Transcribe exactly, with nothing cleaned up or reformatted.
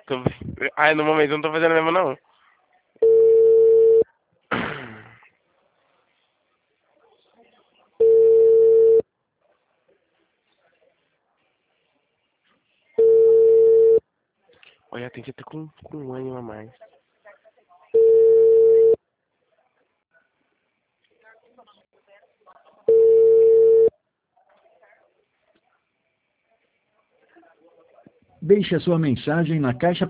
Tô... Ai, no momento eu não tô fazendo mesmo, não. Olha, tem que ter com, com um ânimo a mais. Deixe a sua mensagem na caixa